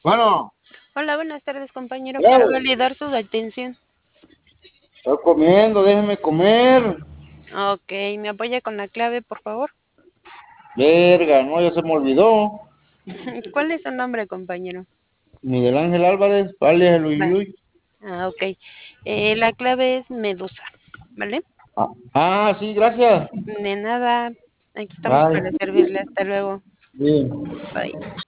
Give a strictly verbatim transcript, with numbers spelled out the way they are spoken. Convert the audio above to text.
Bueno, Hola, buenas tardes, compañero. Para eh, validar su detención. estoy comiendo, déjeme comer. Ok, ¿me apoya con la clave, por favor? Verga, no, ya se me olvidó. ¿Cuál es su nombre, compañero? Miguel Ángel Álvarez, alias el Va. Uyuy. Ah, ok. Eh, la clave es Medusa, ¿vale? Ah, ah, sí, gracias. De nada. Aquí estamos Bye. para servirle. Hasta luego. Bien. Bye.